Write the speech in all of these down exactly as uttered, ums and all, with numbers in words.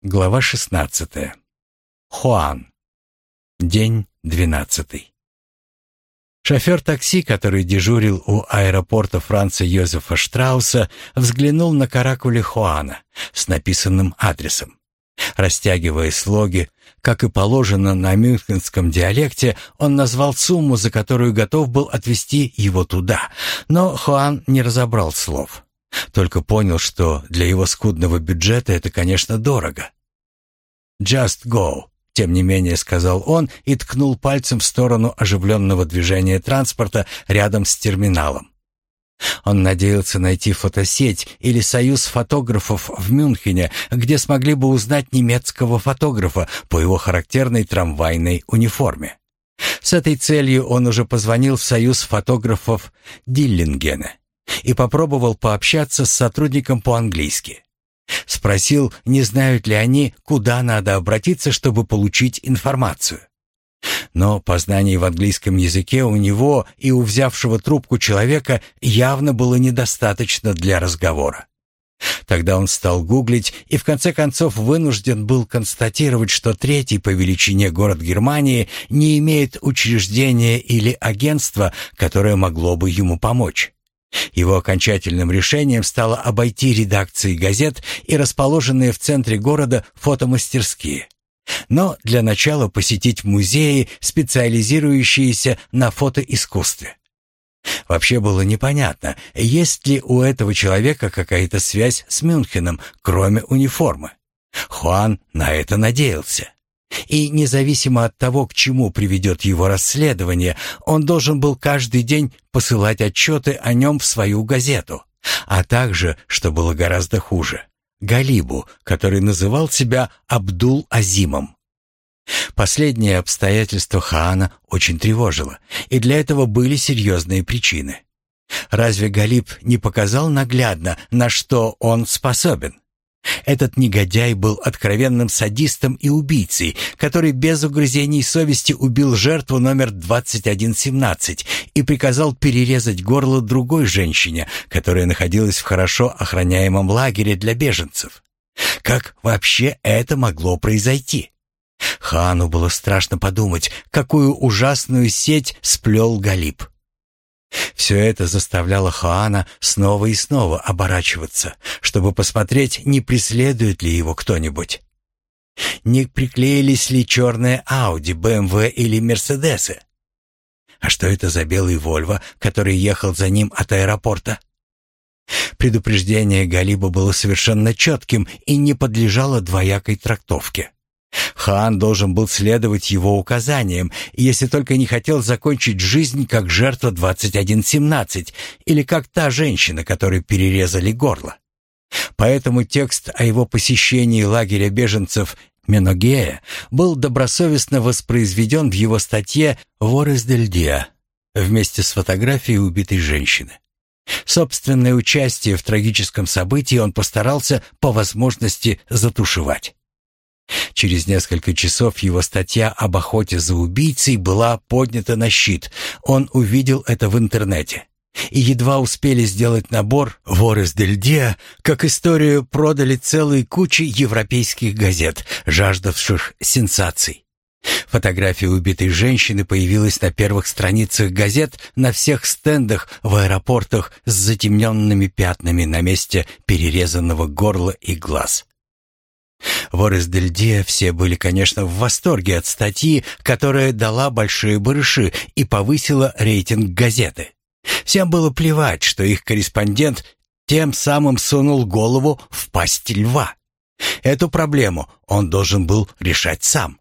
Глава шестнадцатая. Хуан. День двенадцатый. Шофер такси, который дежурил у аэропорта Франца Йозефа Штрауса, взглянул на каракули Хуана с написанным адресом. Растягивая слоги, как и положено на мюнхенском диалекте, он назвал сумму, за которую готов был отвезти его туда, но Хуан не разобрал слов. Только понял, что для его скудного бюджета это, конечно, дорого. «Just go», — тем не менее сказал он и ткнул пальцем в сторону оживленного движения транспорта рядом с терминалом. Он надеялся найти фотосеть или союз фотографов в Мюнхене, где смогли бы узнать немецкого фотографа по его характерной трамвайной униформе. С этой целью он уже позвонил в союз фотографов Диллингена и попробовал пообщаться с сотрудником по-английски. Спросил, не знают ли они, куда надо обратиться, чтобы получить информацию. Но познаний в английском языке у него и у взявшего трубку человека явно было недостаточно для разговора. Тогда он стал гуглить и в конце концов вынужден был констатировать, что третий по величине город Германии не имеет учреждения или агентства, которое могло бы ему помочь. Его окончательным решением стало обойти редакции газет и расположенные в центре города фотомастерские. Но для начала посетить музеи, специализирующиеся на фотоискусстве. Вообще было непонятно, есть ли у этого человека какая-то связь с Мюнхеном, кроме униформы. Хуан на это надеялся. И независимо от того, к чему приведет его расследование, он должен был каждый день посылать отчеты о нем в свою газету, а также, что было гораздо хуже, Галибу, который называл себя Абдул-Азимом. Последнее обстоятельство Хаана очень тревожило, и для этого были серьезные причины. Разве Галиб не показал наглядно, на что он способен? Этот негодяй был откровенным садистом и убийцей, который без угрызений совести убил жертву номер двадцать один семнадцать и приказал перерезать горло другой женщине, которая находилась в хорошо охраняемом лагере для беженцев. Как вообще это могло произойти? Хаану было страшно подумать, какую ужасную сеть сплел Галиб. Все это заставляло Хаана снова и снова оборачиваться, чтобы посмотреть, не преследует ли его кто-нибудь. Не приклеились ли черные Ауди, бэ эм вэ или Мерседесы? А что это за белый Вольво, который ехал за ним от аэропорта? Предупреждение Галиба было совершенно четким и не подлежало двоякой трактовке. Хаан должен был следовать его указаниям, если только не хотел закончить жизнь как жертва двадцать один семнадцать или как та женщина, которой перерезали горло. Поэтому текст о его посещении лагеря беженцев Меногея был добросовестно воспроизведен в его статье «Ворес дель Диа» вместе с фотографией убитой женщины. Собственное участие в трагическом событии он постарался по возможности затушевать. Через несколько часов его статья об охоте за убийцей была поднята на щит. Он увидел это в интернете. И едва успели сделать набор «Ворес дель Диа», как историю продали целой куче европейских газет, жаждавших сенсаций. Фотография убитой женщины появилась на первых страницах газет на всех стендах в аэропортах с затемненными пятнами на месте перерезанного горла и глаз. Ворес дель Диа все были, конечно, в восторге от статьи, которая дала большие барыши и повысила рейтинг газеты. Всем было плевать, что их корреспондент тем самым сунул голову в пасть льва. Эту проблему он должен был решать сам.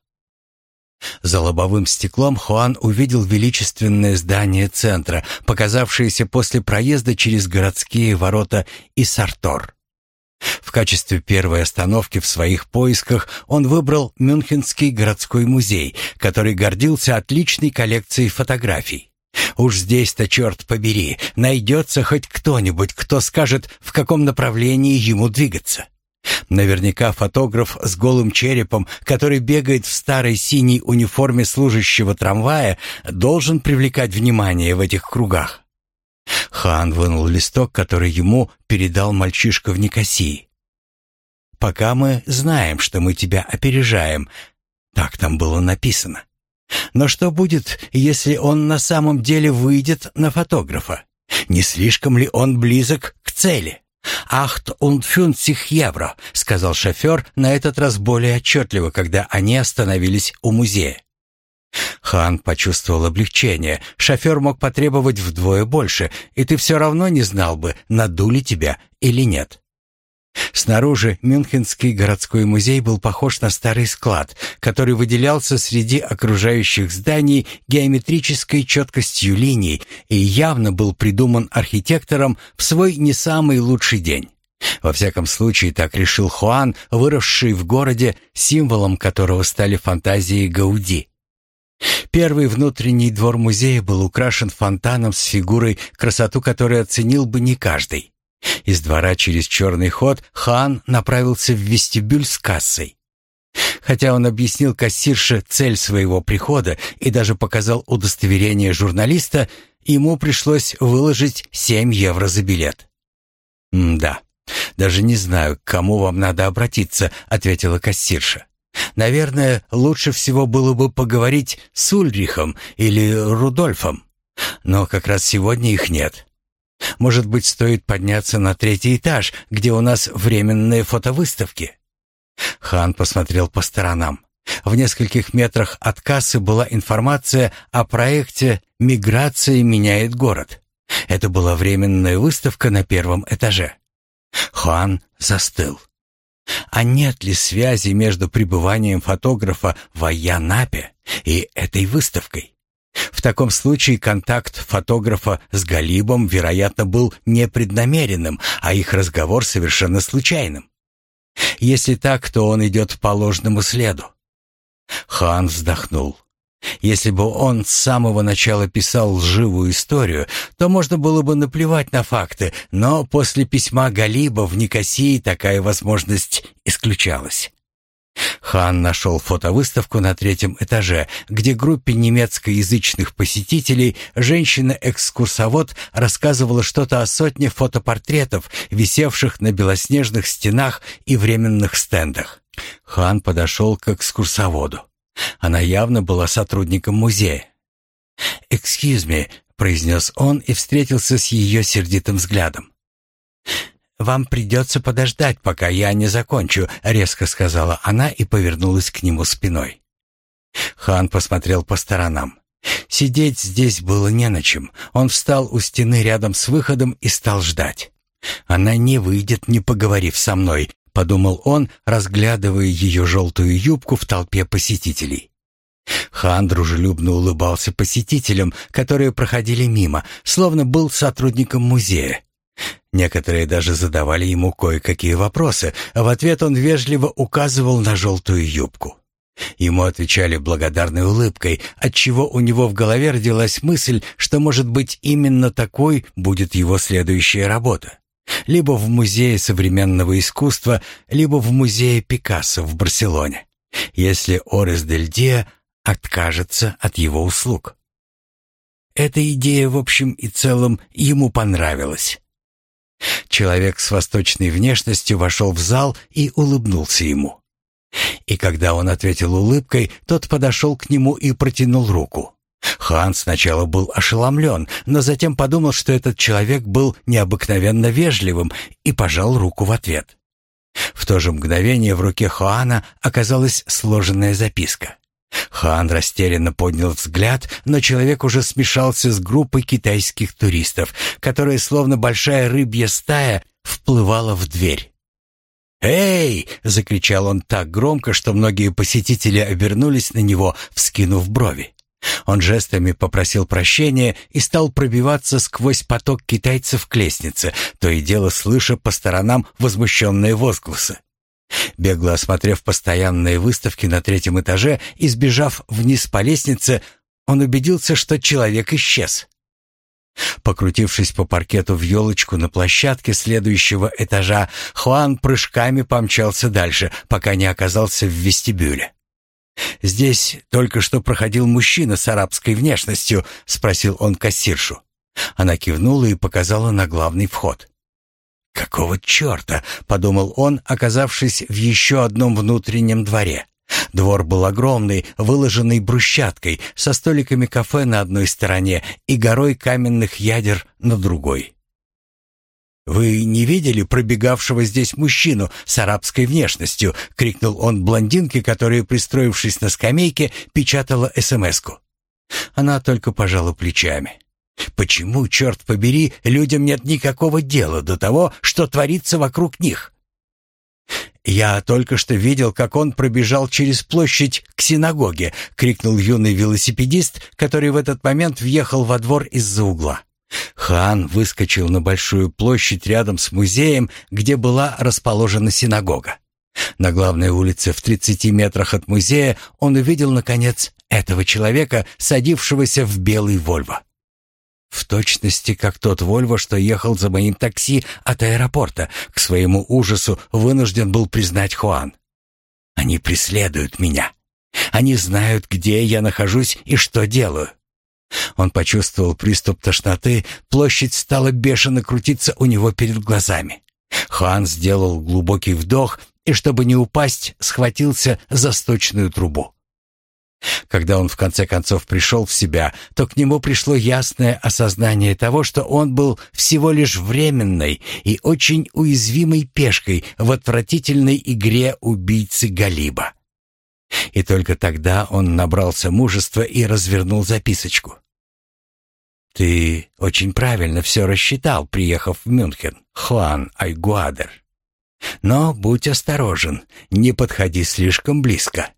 За лобовым стеклом Хуан увидел величественное здание центра, показавшееся после проезда через городские ворота Иссартор. В качестве первой остановки в своих поисках он выбрал Мюнхенский городской музей, который гордился отличной коллекцией фотографий. Уж здесь-то, черт побери, найдется хоть кто-нибудь, кто скажет, в каком направлении ему двигаться. Наверняка фотограф с голым черепом, который бегает в старой синей униформе служащего трамвая, должен привлекать внимание в этих кругах. Хаан вынул листок, который ему передал мальчишка в Никосии. пока мы знаем, что мы тебя опережаем. Так там было написано. Но что будет, если он на самом деле выйдет на фотографа? Не слишком ли он близок к цели? «Ахт und фünфzig евро», — сказал шофер, на этот раз более отчетливо, когда они остановились у музея. Хан почувствовал облегчение. Шофер мог потребовать вдвое больше, и ты все равно не знал бы, надули тебя или нет. Снаружи Мюнхенский городской музей был похож на старый склад, который выделялся среди окружающих зданий геометрической четкостью линий и явно был придуман архитектором в свой не самый лучший день. Во всяком случае, так решил Хуан, выросший в городе, символом которого стали фантазии Гауди. Первый внутренний двор музея был украшен фонтаном с фигурой, красоту которой оценил бы не каждый. Из двора через черный ход Хан направился в вестибюль с кассой. Хотя он объяснил кассирше цель своего прихода и даже показал удостоверение журналиста, ему пришлось выложить семь евро за билет. «Да, даже не знаю, к кому вам надо обратиться», — ответила кассирша. «Наверное, лучше всего было бы поговорить с Ульрихом или Рудольфом, но как раз сегодня их нет. Может быть, стоит подняться на третий этаж, где у нас временные фотовыставки?» Хан посмотрел по сторонам. В нескольких метрах от кассы была информация о проекте «Миграция меняет город». Это была временная выставка на первом этаже. Хан застыл. А нет ли связи между пребыванием фотографа в Айя-Напе и этой выставкой? В таком случае контакт фотографа с Галибом, вероятно, был непреднамеренным, а их разговор совершенно случайным. Если так, то он идет по ложному следу. Хан вздохнул. Если бы он с самого начала писал лживую историю, то можно было бы наплевать на факты, но после письма Галиба в Никосии такая возможность исключалась. Хан нашел фотовыставку на третьем этаже, где группе немецкоязычных посетителей женщина-экскурсовод рассказывала что-то о сотне фотопортретов, висевших на белоснежных стенах и временных стендах. Хан подошел к экскурсоводу. Она явно была сотрудником музея. «Excuse me», — произнес он и встретился с ее сердитым взглядом. «Вам придется подождать, пока я не закончу», — резко сказала она и повернулась к нему спиной. Хан посмотрел по сторонам. Сидеть здесь было не на чем. Он встал у стены рядом с выходом и стал ждать. «Она не выйдет, не поговорив со мной», — подумал он, разглядывая ее желтую юбку в толпе посетителей. Хан дружелюбно улыбался посетителям, которые проходили мимо, словно был сотрудником музея. Некоторые даже задавали ему кое-какие вопросы, а в ответ он вежливо указывал на желтую юбку. Ему отвечали благодарной улыбкой, отчего у него в голове родилась мысль, что, может быть, именно такой будет его следующая работа. Либо в Музее современного искусства, либо в Музее Пикассо в Барселоне, если Орес дель Диа откажется от его услуг. Эта идея, в общем и целом, ему понравилась. Человек с восточной внешностью вошел в зал и улыбнулся ему. И когда он ответил улыбкой, тот подошел к нему и протянул руку. Хан сначала был ошеломлен, но затем подумал, что этот человек был необыкновенно вежливым, и пожал руку в ответ. В то же мгновение в руке Хуана оказалась сложенная записка. Хан растерянно поднял взгляд, но человек уже смешался с группой китайских туристов, которая, словно большая рыбья стая, вплывала в дверь. «Эй!» — закричал он так громко, что многие посетители обернулись на него, вскинув брови. Он жестами попросил прощения и стал пробиваться сквозь поток китайцев к лестнице, то и дело слыша по сторонам возмущенные возгласы. Бегло осмотрев постоянные выставки на третьем этаже и сбежав вниз по лестнице, он убедился, что человек исчез. Покрутившись по паркету в елочку на площадке следующего этажа, Хуан прыжками помчался дальше, пока не оказался в вестибюле. «Здесь только что проходил мужчина с арабской внешностью?» — спросил он кассиршу. Она кивнула и показала на главный вход. «Какого черта?» — подумал он, оказавшись в еще одном внутреннем дворе. Двор был огромный, выложенный брусчаткой, со столиками кафе на одной стороне и горой каменных ядер на другой. «Вы не видели пробегавшего здесь мужчину с арабской внешностью?» — крикнул он блондинке, которая, пристроившись на скамейке, печатала эс-эм-эску. Она только пожала плечами. «Почему, черт побери, людям нет никакого дела до того, что творится вокруг них?» «Я только что видел, как он пробежал через площадь к синагоге», — крикнул юный велосипедист, который в этот момент въехал во двор из-за угла. Хаан выскочил на большую площадь рядом с музеем, где была расположена синагога. На главной улице в тридцати метрах от музея он увидел, наконец, этого человека, садившегося в белый «Вольво». В точности, как тот «Вольво», что ехал за моим такси от аэропорта, к своему ужасу вынужден был признать Хуан. «Они преследуют меня. Они знают, где я нахожусь и что делаю». Он почувствовал приступ тошноты, площадь стала бешено крутиться у него перед глазами. Хуан сделал глубокий вдох и, чтобы не упасть, схватился за сточную трубу. Когда он в конце концов пришел в себя, то к нему пришло ясное осознание того, что он был всего лишь временной и очень уязвимой пешкой в отвратительной игре убийцы Галиба. И только тогда он набрался мужества и развернул записочку. «Ты очень правильно все рассчитал, приехав в Мюнхен, Хуан Айгуадер. Но будь осторожен, не подходи слишком близко».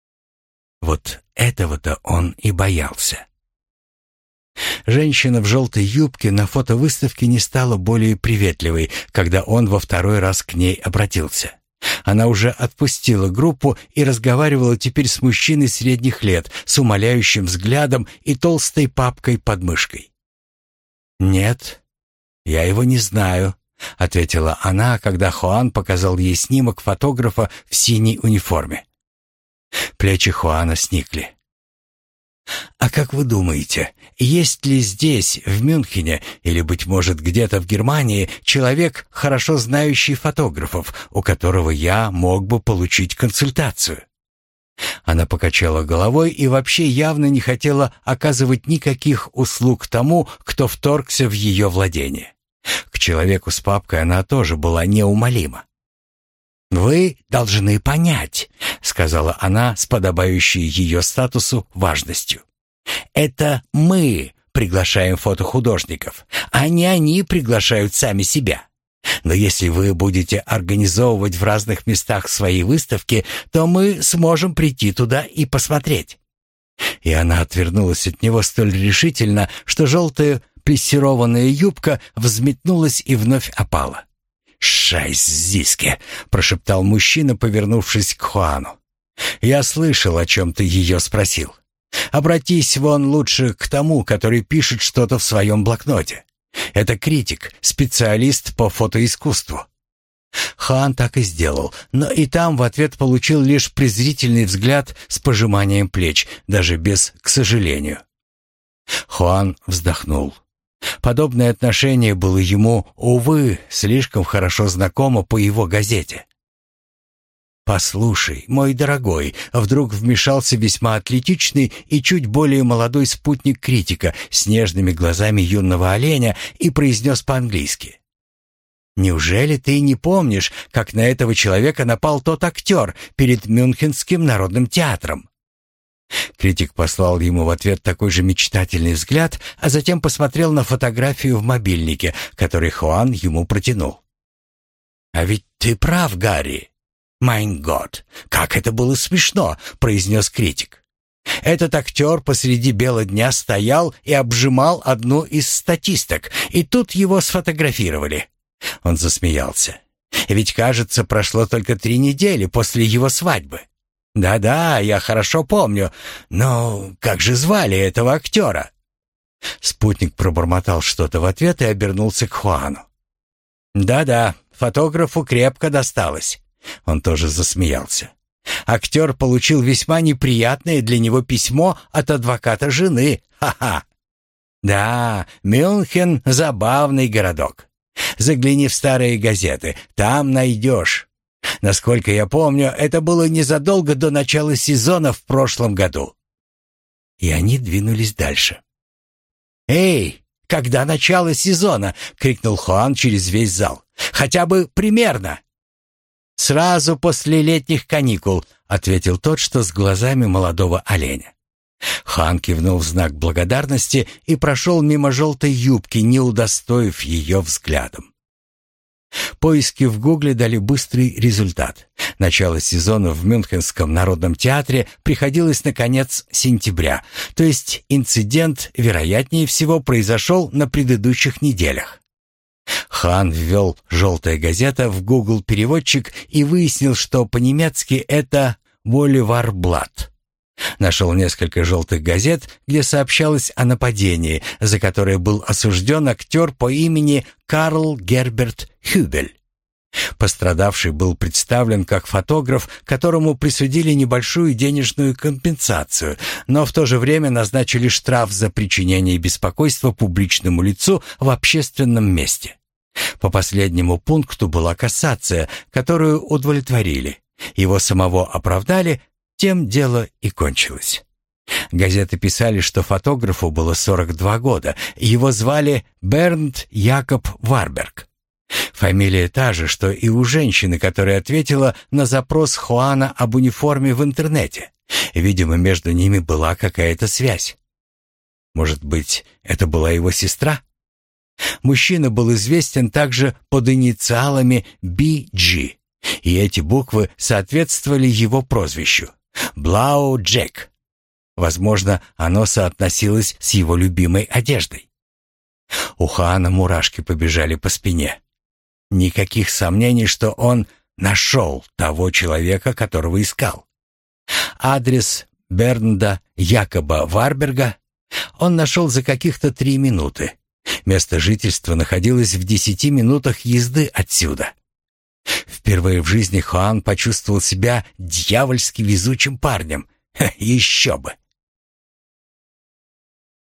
Вот этого-то он и боялся. Женщина в желтой юбке на фотовыставке не стала более приветливой, когда он во второй раз к ней обратился. Она уже отпустила группу и разговаривала теперь с мужчиной средних лет, с умоляющим взглядом и толстой папкой под мышкой. «Нет, я его не знаю», — ответила она, когда Хуан показал ей снимок фотографа в синей униформе. Плечи Хуана сникли. «А как вы думаете, есть ли здесь, в Мюнхене, или, быть может, где-то в Германии, человек, хорошо знающий фотографов, у которого я мог бы получить консультацию?» Она покачала головой и вообще явно не хотела оказывать никаких услуг тому, кто вторгся в ее владение. К человеку с папкой она тоже была неумолима. «Вы должны понять», — сказала она с подобающей ее статусу важностью. «Это мы приглашаем фотохудожников, а не они приглашают сами себя. Но если вы будете организовывать в разных местах свои выставки, то мы сможем прийти туда и посмотреть». И она отвернулась от него столь решительно, что желтая плессированная юбка взметнулась и вновь опала. «Шайс-зиске», — прошептал мужчина, повернувшись к Хуану. «Я слышал, о чем ты ее спросил. Обратись вон лучше к тому, который пишет что-то в своем блокноте. Это критик, специалист по фотоискусству». Хуан так и сделал, но и там в ответ получил лишь презрительный взгляд с пожиманием плеч, даже без «к сожалению». Хуан вздохнул. Подобное отношение было ему, увы, слишком хорошо знакомо по его газете. «Послушай, мой дорогой», — вдруг вмешался весьма атлетичный и чуть более молодой спутник критика с нежными глазами юного оленя и произнес по-английски. «Неужели ты не помнишь, как на этого человека напал тот актер перед Мюнхенским народным театром?» Критик послал ему в ответ такой же мечтательный взгляд, а затем посмотрел на фотографию в мобильнике, который Хуан ему протянул. «А ведь ты прав, Гарри. Майн год, как это было смешно», — произнес критик. «Этот актер посреди бела дня стоял и обжимал одну из статисток, и тут его сфотографировали». Он засмеялся. «Ведь, кажется, прошло только три недели после его свадьбы. Да-да, я хорошо помню. Но как же звали этого актера?» Спутник пробормотал что-то в ответ и обернулся к Хуану. «Да-да, фотографу крепко досталось». Он тоже засмеялся. «Актер получил весьма неприятное для него письмо от адвоката жены. Ха-ха! Да, Мюнхен — забавный городок. Загляни в старые газеты, там найдешь. Насколько я помню, это было незадолго до начала сезона в прошлом году». И они двинулись дальше. «Эй, когда начало сезона?» — крикнул Хуан через весь зал. «Хотя бы примерно». «Сразу после летних каникул», — ответил тот, что с глазами молодого оленя. Хан кивнул в знак благодарности и прошел мимо желтой юбки, не удостоив ее взглядом. Поиски в Гугле дали быстрый результат. Начало сезона в Мюнхенском народном театре приходилось на конец сентября, то есть инцидент, вероятнее всего, произошел на предыдущих неделях. Хан ввел «желтая газета» в Google-переводчик и выяснил, что по-немецки это «Боливарблат». Нашел несколько желтых газет, где сообщалось о нападении, за которое был осужден актер по имени Карл Герберт Хюбель. Пострадавший был представлен как фотограф, которому присудили небольшую денежную компенсацию, но в то же время назначили штраф за причинение беспокойства публичному лицу в общественном месте. По последнему пункту была кассация, которую удовлетворили. Его самого оправдали, тем дело и кончилось. Газеты писали, что фотографу было сорок два года, его звали Бернт Якоб Варберг. Фамилия та же, что и у женщины, которая ответила на запрос Хуана об униформе в интернете. Видимо, между ними была какая-то связь. Может быть, это была его сестра? Мужчина был известен также под инициалами би джи, и эти буквы соответствовали его прозвищу Блау Джек. Возможно, оно соотносилось с его любимой одеждой. У Хуана мурашки побежали по спине. Никаких сомнений, что он нашел того человека, которого искал. Адрес Бернда Якоба Варберга он нашел за каких-то три минуты. Место жительства находилось в десяти минутах езды отсюда. Впервые в жизни Хуан почувствовал себя дьявольски везучим парнем. Ха, еще бы!